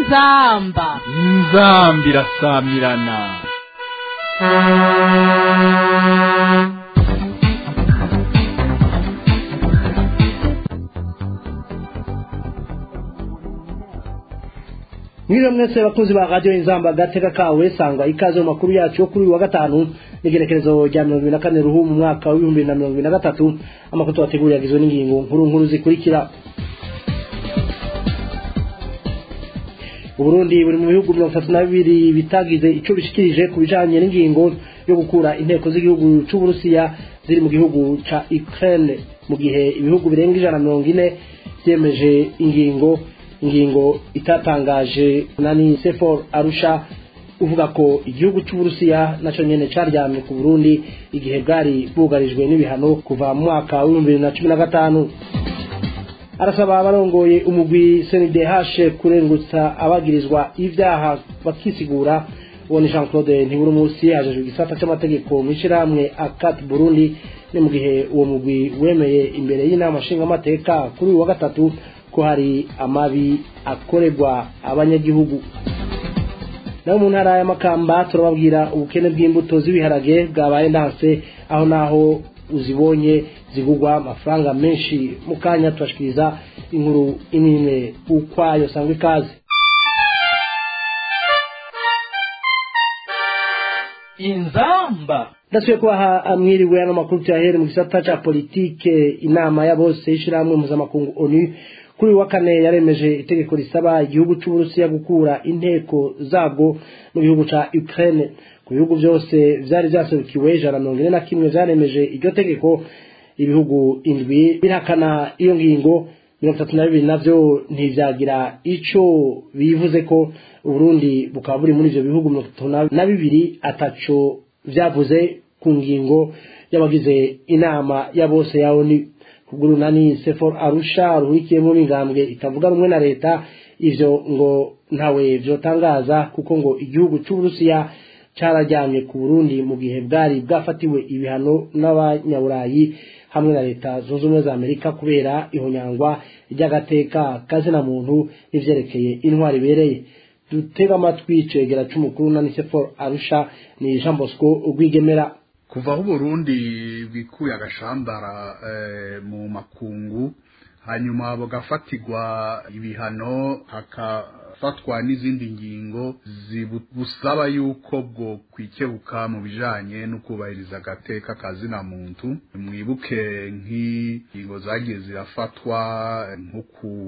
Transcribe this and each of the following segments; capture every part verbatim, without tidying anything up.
inzamba inzambi irasamirana. Mwiriwe mwese bakunzi ba radio Inzamba gateka kawe sangwa ikaze mu makuru yacu yo kuri uyu wa gatanu n'igerekerezo rya mirongo ibiri na kane ruhu mu mwaka wa bibiri na mirongo ibiri na gatatu. Amafoto ategura yagizwe n'ingingo nkuru nkuru zikurikira. Uburundi buri mu bihugu mirongo itatu na bibiri bitagize ico bishikirije ku bijanye n'ingingo yo gukura inteko z'igihugu c'u Burusiya ziri mu gihugu ca Ukraine, mu gihe ibihugu birenga ijana na mirongo ine vyemeje ingingo ingingo itatangaje nani Sefor Arusha uvuga ko igihugu c'u Burusiya naco nyene caryamye ku Burundi igihe bwari bugarijwe n'ibihano kuva mu mwaka wa bibiri na cumi na gatanu. Arasaba abarongoye umugwi C N D H kurengutsa abagirizwa ivyaha bakisigura. Uwo ni Jean Claude Ntiburumusi ajejwe igisata c'amategeko mw'ishiramwe Akat Burundi, ni mu gihe uwo mugwi wemeye imbere y'inama nshingamateka kuri uyu wa gatatu ko hari amabi akorerwa abanyagihugu. Naho mu ntara ya Makamba turababwira ubukene bw'imbuto z'ibiharage bwabaye ndanse, aho naho uzibonye zigugwa amafaranga menshi. Mukanya turashikiriza inkuru imwe ukwayo sangwe ikaze. Inzamba Ndasuye kubaha amwiriwe ano makuru tuyahere mu gisata ca politike. Inama ya bose y'ishiramwe mpuzamakungu ONU kuri wa kane yaremeje itegeko risaba igihugu c'u Burusiya gukura inteko zabwo mu gihugu ca Ukraine. Ku bihugu byose vyari vyaserukiwe ijana na mirongo ine na kimwe vyaremeje iryo tegeko. Ibihugu indwi birahakana iyo ngingo, mirongo itatu na bibiri navyo ntivyagira ico bivuze ko. Uburundi bukaba buri muri ivyo bihugu mirongo itatu na bibiri ataco vyavuze ku ngingo y'abagize inama ya bose ya ONU. Kuguru nani Sefor Arusha ruhikiyemo n'ingambwe itavuga rumwe na leta, ivyo ngo ntawe vyotangaza kuko ngo igihugu c'u Burusiya carajyanye ku Burundi mu gihe bwari bwafatiwe ibihano n'abanyaburayi hamwe na leta zunze ubumwe za Amerika kubera ihonyangwa ry'agateka kazina muntu n'ivyerekeye intwari bereye. Dutega amatwi cegera c'umukuru nani Sefor Arusha ni Jean Bosco Rwigemera. Kuva aho Burundi bikuye agashambara eh, mu makungu, hanyuma bagafatirwa ibihano hakafatwa n'izindi ngingo zibusaba yuko bwo kwikebuka mu bijanye no kubahiriza agateka kazina muntu. Mwibuke nk'ingingo zagiye zirafatwa nko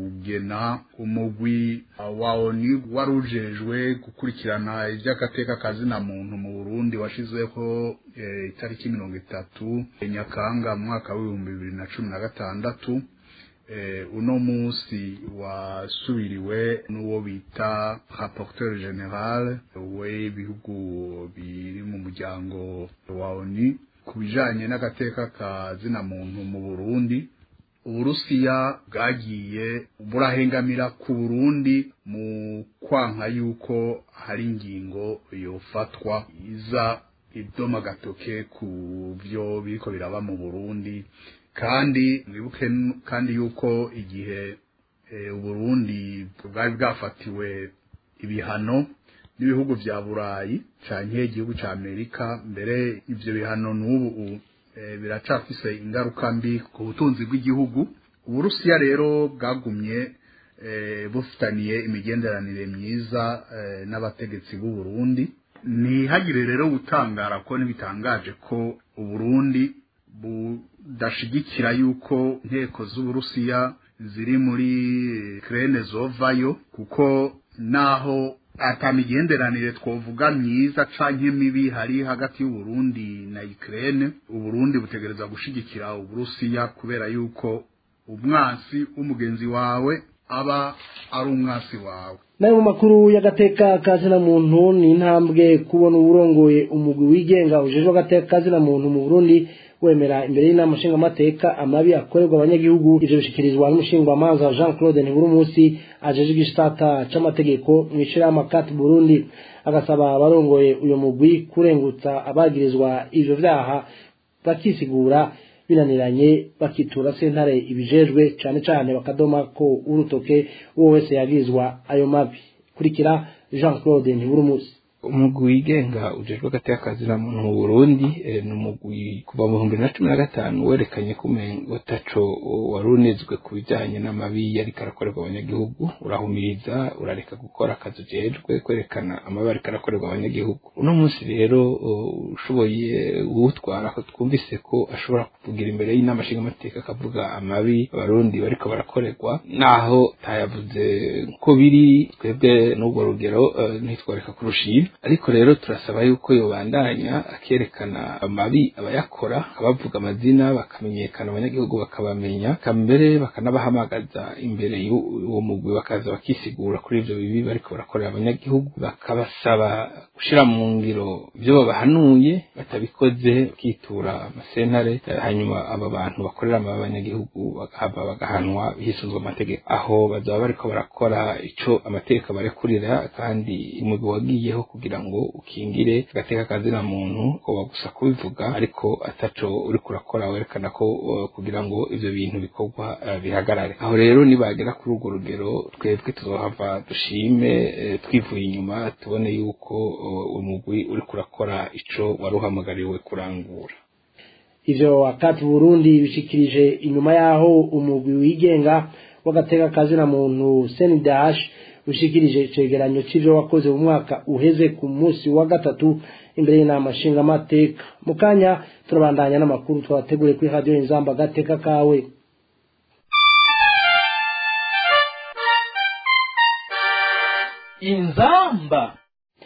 kugena umugwi wa ONU warujejwe gukurikirana ivy'agateka kazina muntu mu Burundi washizeho e, itariki mirongo itatu Nyakanga mu mwaka w'ibihumbi bibiri na cumi na gatandatu. Eh, uno musi wasubiriwe n'uwo bita rapporteur general w'ibihugu biri mu muryango wa ONU kubijanye n'agateka kazina muntu mu Burundi. Uburusiya bwagiye burahengamira ku Burundi mu kwanka yuko hari ingingo yofatwa iza idoma gatoke ku vyo biriko biraba mu Burundi. Kandi mwibuke kandi yuko igihe e, Uburundi bwari bwafatiwe ibihano n'ibihugu vya Burayi canke igihugu ca Amerika, mbere ivyo bihano n'ubu e, biracafise ingaruka mbi ku butunzi bw'igihugu. Uburusiya rero bwagumye e, bufitaniye imigenderanire myiza e, n'abategetsi b'u Burundi. Ntihagire rero gutangara ko nibitangaje ko Uburundi budashigikira yuko inteko z'Uburusiya ziri muri Ukraine zovayo, kuko naho atamigenderanire twovuga myiza canke mibi hari hagati y'u Burundi na Ukraine, Uburundi butegereza gushigikira Uburusiya kubera yuko umwansi w'umugenzi wawe aba ari umwasi wawe. Nayo mu makuru y'agateka kazina muntu ni intambwe kubona uburongoye umugwi wigenga ujejwe agateka kazina muntu mu Burundi wemera imbere y'inama nshingamateka amabi akorerwa abanyagihugu. Ivyo bishikirizwa n'umushingwamanza Jean Claude Ntiburumusi ajejwe igisata c'amategeko mw'ishirahamwe Akat Burundi, agasaba abarongoye uyo mugwi kurengutsa abagirizwa ivyo vyaha bakisigura binaniranye bakitura sentare ibijejwe cane cane bakadoma ko urutoke uwo wese yagizwa ayo mabi. kurikira Jean Claude Ntiburumusi. umugwi wigenga ujejwe agateka kazina muntu mu Burundi e, n'umugwi kuva mu bihumbi bibiri na cumi na gatanu werekanye kumengo taco warunezwe ku bijanye n'amabi yari karakorerwa abanyagihugu urahumiriza urareka gukora akazi ujejwe kwerekana amabi yari karakorerwa abanyagihugu. Uno munsi rero ushoboye gutwara ko twumvise ko ashobora kuvugira imbere y'inama nshingamateka akavuga amabi abarundi bariko barakorerwa naho tayavuze ko biri twebwe n'ubwo rugero uh, ntitwareka kurushiba, ariko rero turasaba yuko yobandanya akerekana amabi abayakora abavuga amazina bakamenyekana abanyagihugu bakabamenya kambere bakanabahamagaza imbere y'uwo mugwi bakaza bakisigura kuri ivyo bibi bariko barakorera abanyagihugu bakabasaba gushira mu ngiro ivyo babahanuye batabikoze kitura amasentare hanyuma aba bantu bakorera mu abanyagihugu bakaba bagahanwa bisunzwe amategeko aho bazaba bariko barakora ico amategeko barekurira kandi umugwi wagiyeho kugira ngo ukingire agateka kazina muntu ko bagusa kubivuga ariko ataco uri kurakora werekana ko uh, kugira ngo ivyo bintu bikorwa uh, bihagarare. Aho rero nibagera kuri urwo rugero twebwe tuzohava dushime uh, twivuye inyuma tubone yuko uh, umugwi uri kurakora ico waruhamagariwe kurangura. Ivyo akati Burundi bishikirije inyuma yaho umugwi wigenga w'agateka kazina muntu C N D H ushikirije icegeranyo c'ivyo wakoze mu mwaka uheze ku munsi wa gatatu imbere y'inama nshingamateka. Mu kanya turabandanya n'amakuru twateguriye kuri radio Inzamba Gateka kawe. Inzamba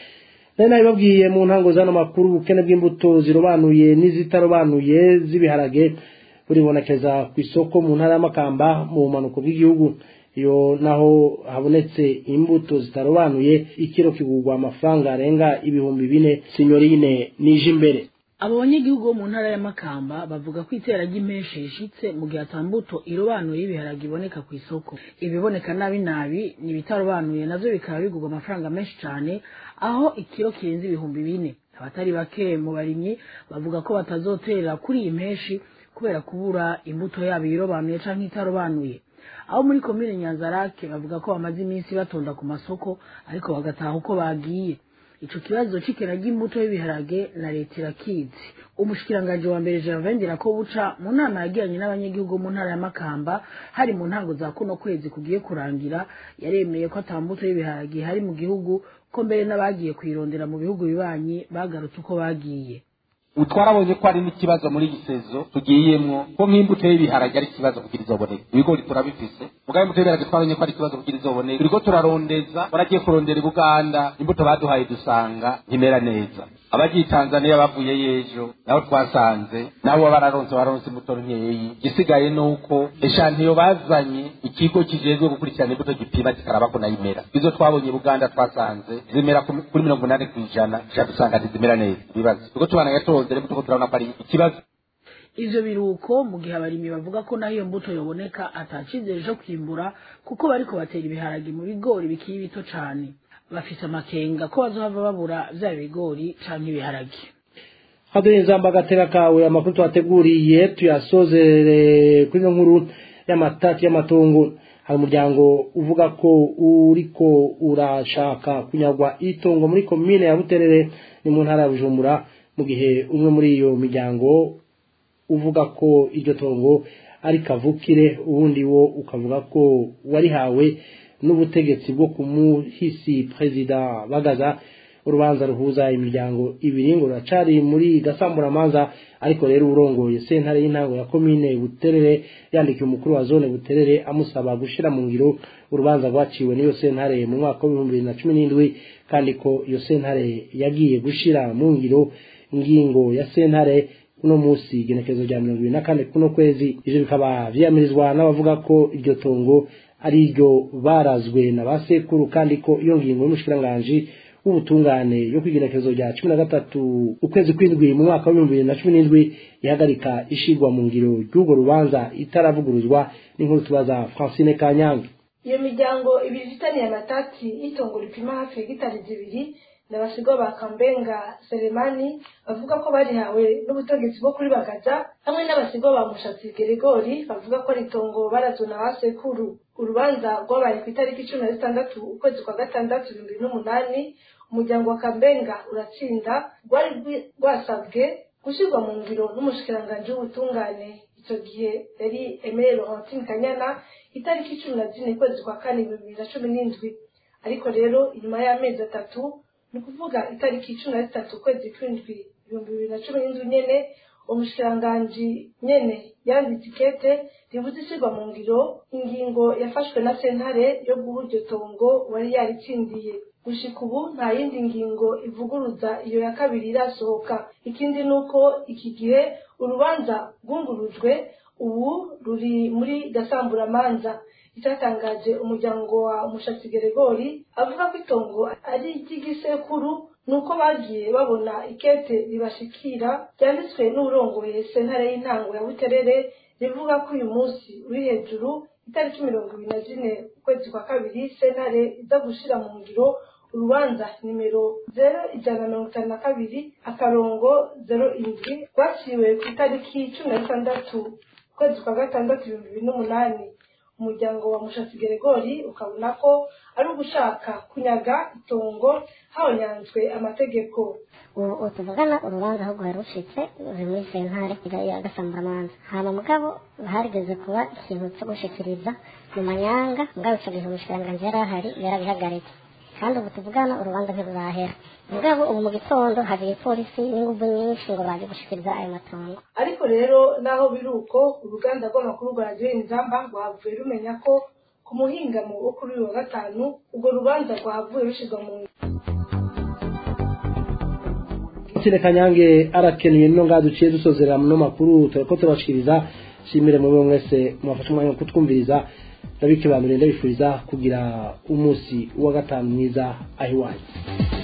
Nena ibabwiye mu ntango zano makuru ubukene bw'imbuto zirobanuye n'izitarobanuye z'ibiharage buribonekeza ku isoko mu ntara y'Amakamba mu bumanuko bw'igihugu. Iyo naho habonetse imbuto zitarobanuye ikiro kigurwa amafaranga arenga ibihumbi bine. Signorine nije imbere. Abo banyagihugu bo mu ntara y'Amakamba bavuga ko itera ry'impeshe ishitse mu gihe atambuto irobanuye ibiharage iboneka ku isoko. Ibiboneka nabi nabi ni bitarobanuye navyo bikaba bigurwa amafaranga menshi cyane aho ikiro kirenze ibihumbi bine. Abatari bake mu barimyi bavuga ko batazotera kuri iyi mpeshi kubera kubura imbuto yabo irobanuye canke itarobanuye. Aho muri komine Nyanzarake bavuga ko bamaze iminsi batonda ku masoko ariko bagataha uko bagiye. Ico kibazo cikera ry'imbuto y'ibiharage na leta irakizi. Umushikiranganje wa mbere Jean ko buca mu nama yagiranye n'abanyagihugu mu ntara y'Amakamba hari mu ntango za kuno kwezi kugiye kurangira yaremeye ko atambuto y'ibiharage hari mu gihugu ko mbere n'abagiye kwirondera mu bihugu bibanyi bagarutse uko bagiye. Utwarabonye ko ari n'ikibazo muri gisezo tugiyemwo ko nk'imbuto y'ibiharage ari kibazo kugira izoboneka. Ibigori turabifise. Mugabe imbuto y'ibiharage twabonye ko ari kibazo kugira izoboneka. Turiko turarondeza baragiye kurondera Uganda imbuto baduhaye dusanga ntimera neza. Abagiye Tanzania bavuye yejo naho twasanze nabo bararonse baronse imbuto nkeyi. Gisigaye nuko eshantiyo bazanye ikigo kijejwe gukurikirana imbuto gipima kikaraba ko nayimera. Izo twabonye Uganda twasanze zimera kuri mirongo inani kw'ijana cyadusanga zimera neza. Bibazo. Turiko tubana yato ikibazo. Ivyo biruko mu gihe abarimyi bavuga ko naho iyo mbuto yoboneka atacizere jo kwimbura kuko bariko batera ibiharage mu bigori bikiri bito cane. Bafise amakenga ko bazohava babura vya bigori canke ibiharage. Radio Inzamba Gateka kawe amakuru twateguriye tuyasozere kuri nkuru y'amatati y'amatongo. Hari umuryango uvuga ko uriko urashaka kunyagwa itongo muri komine ya Buterere ni mu ntara ya Bujumbura, mu gihe umwe muri iyo miryango uvuga ko iryo tongo ari kavukire ubundi wo ukavuga ko warihawe n'ubutegetsi bwo kumuhisi president Bagaza. Urubanza ruhuza imiryango ibiri ngo racari muri Gasamburamanza, ariko rero urongoye sentare y'intango ya komine Buterere yandikiye umukuru wa zone Buterere amusaba gushira mu ngiro urubanza rwaciwe n'iyo sentare mu mwaka wa bibiri na cumi n'indwi, kandi ko iyo sentare yagiye gushira mu ngiro ingingo ya sentare uno musi igenekerezo rya mirongo ibiri na kane kuno kwezi. Ivyo bikaba vyamirizwa n'abavuga ko iryo tongo ari iryo barazwe na basekuru, kandi ko iyo ngingo y'umushikiranganje w'ubutungane yo kwigenekerezo rya cumi na gatatu ukwezi kw'indwi mu mwaka wa bibiri na cumi n'indwi ihagarika ishigwa mu ngiro ry'urwo rubanza itaravuguruzwa. n'inkuru tubaza Francine Kanyange. Iyo miryango ibiri ifitaniye amatati y'itongo ripima hafi hegitari zibiri n'abasigwa ba Kambenga Selemani bavuga ko barihawe n'ubutegetsi bwo kuri Bagaza hamwe n'abasigwa ba Mushatsi Geregori bavuga ko ritongo barazuna basekuru. Urubanza rwabaye ku itariki cumi na zitandatu ukwezi kwa gatandatu ibihumbi bibiri n'umunani. Umuryango wa Kambenga uratsinda rwari rwasabwe gushyirwa mu ngiro n'umushikiranganji w'ubutungane icyo gihe yari Aimé Laurentine Kanyana itariki cumi na zine ukwezi kwa kane bibiri na cumi n'indwi. Ariko rero inyuma y'amezi atatu ni kuvuga itariki cumi na zitatu ukwezi kw'indwi ibihumbi bibiri na cumi n'indwi nyene umushikiranganji nyene yanditse ikete ribuze ishyirwa mu ngiro ingingo yafashwe na sentare yo guha iryo tongo wari yaritsindiye. Gushika ubu nta yindi ngingo ivuguruza iyo ya kabiri irasohoka. Ikindi nuko iki gihe urubanza rwungurujwe ubu ruri muri gasamburamanza. Icyatangaje umuryango wa Mushatsi Geregori avuga ko itongo ari iry'igisekuru nuko bagiye babona ikete ribashikira ryanditswe n'urongoye sentare y'intango ya Buterere rivuga ko uyu munsi uri hejuru itariki mirongo ibiri na zine ukwezi kwa kabiri sentare iza gushira mu ngiro urubanza nimero zero ijana na mirongo itanu na kabiri akarongo zero indwi rwaciwe ku itariki cumi na gatandatu ukwezi kwa gatandatu ibihumbi bibiri n'umunani. Umuryango wa Mushatsi Geregori ukabona ko ari ugushaka kunyaga itongo habonyanzwe amategeko. ubu tuvugana urubanza ahubwo rwari rucitse ruri muri sentare ya gasamburamanza hama mugabo harigeze kuba ikintu cyo gushikiriza mu manyanga mugabo ico gihe umushikiranganji yari ahari yarabihagaritse kandi ubu tuvugana urubanza ntirurahera mugabo ubu mu gitondo hari polisi n'inguvu nyinshi ngo baje gushikiriza ayo matongo. Ariko rero naho biri uko uruganda rw'amakuru rwa radiyo Inzamba rwavuye rumenya ko ku muhingamo wo kuri uyu wa gatanu urwo rubanza rwavuye rushyirwa mu Tine Kanyange arakenuye no ngaho duciye dusozera mu makuru turako turabashikiriza. Shimire mu mwese mwafashe umwanya wo kutwumviriza ndabike bandure ndabifuriza kugira umunsi wa gatanu mwiza ahiwaye.